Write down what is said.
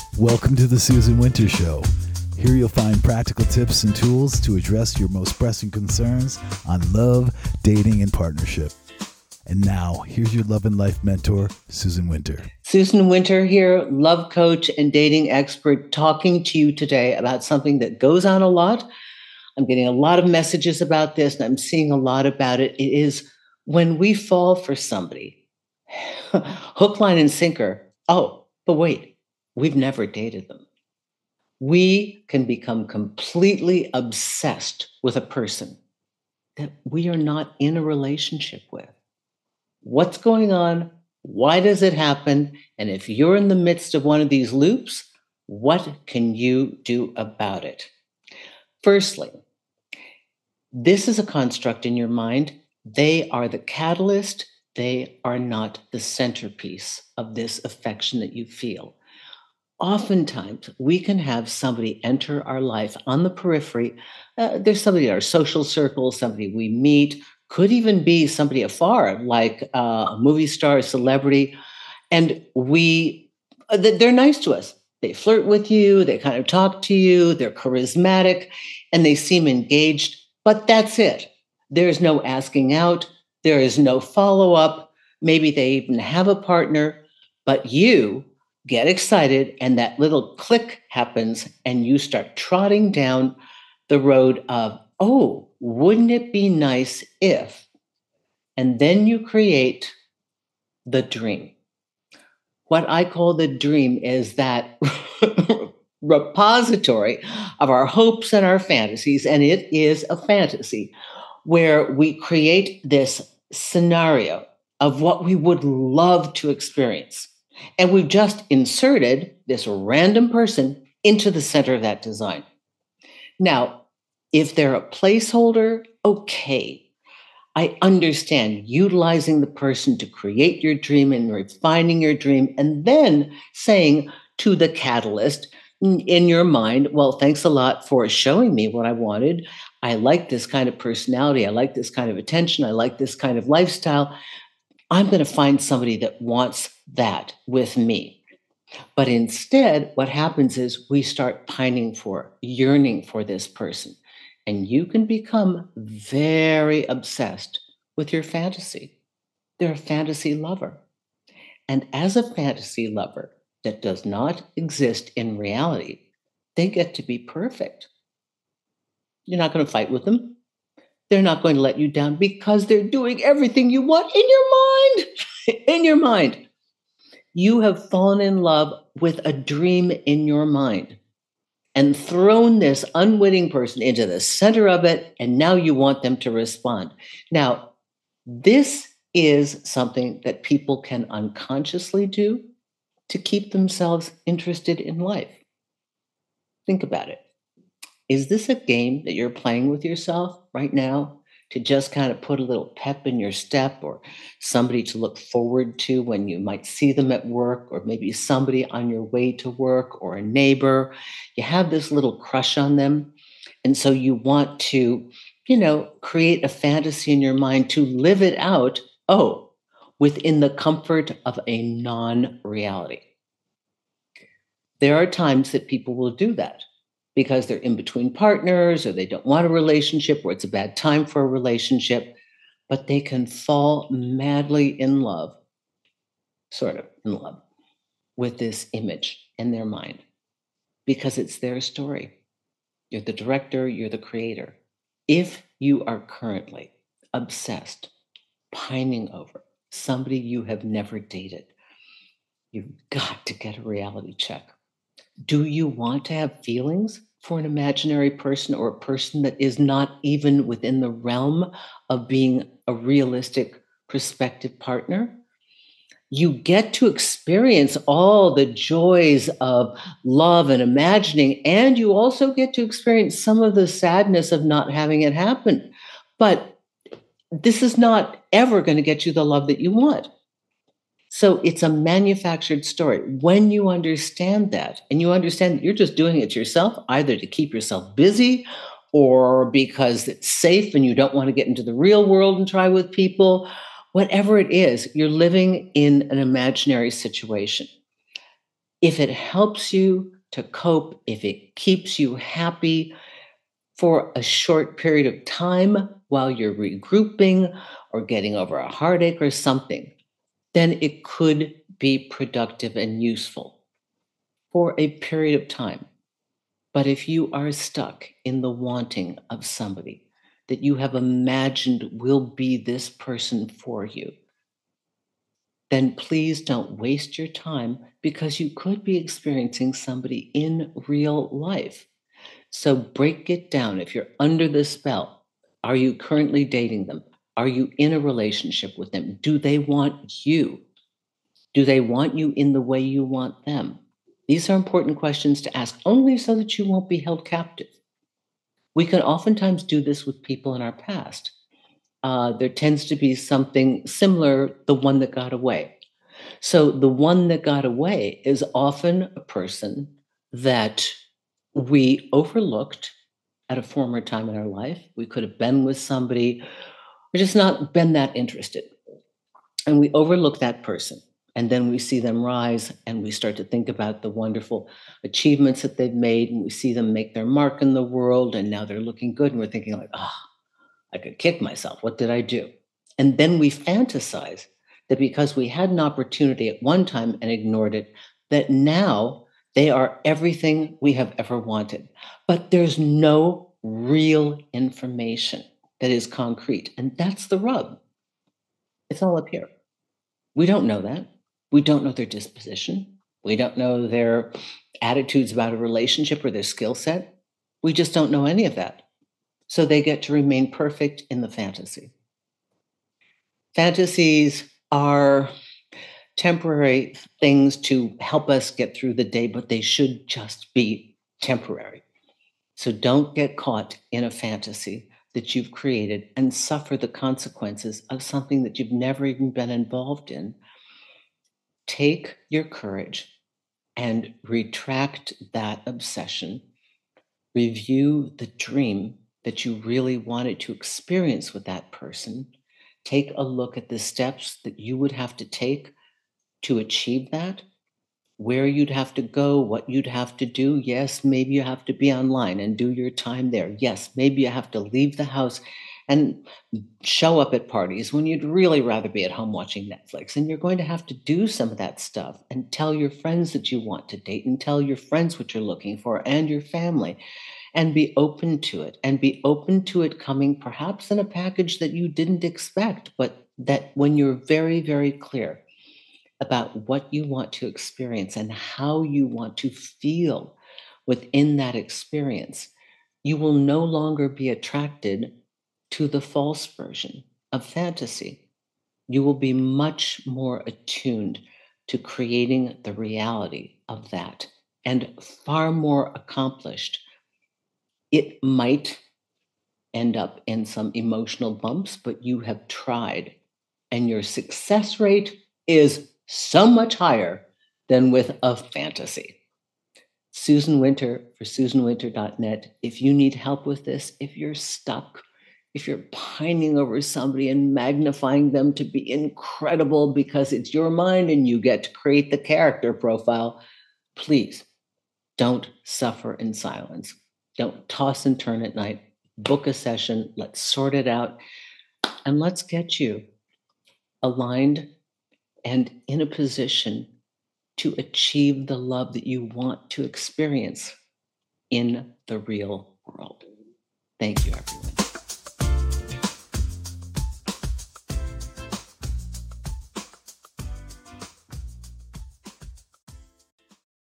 Welcome to the Susan Winter Show. Here you'll find practical tips and tools to address your most pressing concerns on love, dating, and partnership. And now, here's your love and life mentor, Susan Winter. Susan Winter here, love coach and dating expert, talking to you today about something that goes on a lot. I'm getting a lot of messages about this, and I'm seeing a lot about it. It is when we fall for somebody, hook, line, and sinker. Oh, but wait, we've never dated them. We can become completely obsessed with a person that we are not in a relationship with. What's going on? Why does it happen? And if you're in the midst of one of these loops, what can you do about it? Firstly, this is a construct in your mind. They are the catalyst. They are not the centerpiece of this affection that you feel. Oftentimes, we can have somebody enter our life on the periphery. There's somebody in our social circle, somebody we meet, could even be somebody afar, like a movie star, a celebrity, and they're nice to us. They flirt with you, they kind of talk to you, they're charismatic, and they seem engaged, but that's it. There's no asking out, there is no follow-up. Maybe they even have a partner, but you get excited and that little click happens and you start trotting down the road of, oh, wouldn't it be nice if? And then you create the dream. What I call the dream is that repository of our hopes and our fantasies, and it is a fantasy where we create this scenario of what we would love to experience. And we've just inserted this random person into the center of that design. Now, if they're a placeholder, okay. I understand utilizing the person to create your dream and refining your dream, and then saying to the catalyst in your mind, well, thanks a lot for showing me what I wanted. I like this kind of personality. I like this kind of attention. I like this kind of lifestyle. I'm going to find somebody that wants that with me. But instead, what happens is we start pining for, yearning for this person. And you can become very obsessed with your fantasy. They're a fantasy lover. And as a fantasy lover that does not exist in reality, they get to be perfect. You're not going to fight with them. They're not going to let you down because they're doing everything you want in your mind. In your mind. You have fallen in love with a dream in your mind and thrown this unwitting person into the center of it, and now you want them to respond. Now, this is something that people can unconsciously do to keep themselves interested in life. Think about it. Is this a game that you're playing with yourself right now to just kind of put a little pep in your step, or somebody to look forward to when you might see them at work, or maybe somebody on your way to work, or a neighbor? You have this little crush on them. And so you want to, create a fantasy in your mind to live it out, within the comfort of a non-reality. There are times that people will do that because they're in between partners, or they don't want a relationship, or it's a bad time for a relationship, but they can fall madly in love, sort of in love, with this image in their mind because it's their story. You're the director, you're the creator. If you are currently obsessed, pining over somebody you have never dated, you've got to get a reality check. Do you want to have feelings for an imaginary person, or a person that is not even within the realm of being a realistic prospective partner? You get to experience all the joys of love and imagining, and you also get to experience some of the sadness of not having it happen. But this is not ever going to get you the love that you want. So it's a manufactured story. When you understand that, and you understand that you're just doing it yourself, either to keep yourself busy or because it's safe and you don't want to get into the real world and try with people, whatever it is, you're living in an imaginary situation. If it helps you to cope, if it keeps you happy for a short period of time while you're regrouping or getting over a heartache or something, then it could be productive and useful for a period of time. But if you are stuck in the wanting of somebody that you have imagined will be this person for you, then please don't waste your time because you could be experiencing somebody in real life. So break it down. If you're under the spell, are you currently dating them? Are you in a relationship with them? Do they want you? Do they want you in the way you want them? These are important questions to ask only so that you won't be held captive. We can oftentimes do this with people in our past. There tends to be something similar, the one that got away. So the one that got away is often a person that we overlooked at a former time in our life. We could have been with somebody or just not been that interested. And we overlook that person. And then we see them rise and we start to think about the wonderful achievements that they've made. And we see them make their mark in the world. And now they're looking good. And we're thinking, like, oh, I could kick myself. What did I do? And then we fantasize that because we had an opportunity at one time and ignored it, that now they are everything we have ever wanted. But there's no real information that is concrete. And that's the rub. It's all up here. We don't know that. We don't know their disposition. We don't know their attitudes about a relationship or their skill set. We just don't know any of that. So they get to remain perfect in the fantasy. Fantasies are temporary things to help us get through the day, but they should just be temporary. So don't get caught in a fantasy that you've created and suffer the consequences of something that you've never even been involved in. Take your courage and retract that obsession. Review the dream that you really wanted to experience with that person. Take a look at the steps that you would have to take to achieve that, where you'd have to go, what you'd have to do. Yes, maybe you have to be online and do your time there. Yes, maybe you have to leave the house and show up at parties when you'd really rather be at home watching Netflix. And you're going to have to do some of that stuff and tell your friends that you want to date and tell your friends what you're looking for and your family and be open to it and be open to it coming perhaps in a package that you didn't expect, but that when you're very, very clear about what you want to experience and how you want to feel within that experience, you will no longer be attracted to the false version of fantasy. You will be much more attuned to creating the reality of that and far more accomplished. It might end up in some emotional bumps, but you have tried, and your success rate is so much higher than with a fantasy. Susan Winter for SusanWinter.net. If you need help with this, if you're stuck, if you're pining over somebody and magnifying them to be incredible because it's your mind and you get to create the character profile, please don't suffer in silence. Don't toss and turn at night. Book a session. Let's sort it out. And let's get you aligned and in a position to achieve the love that you want to experience in the real world. Thank you, everyone.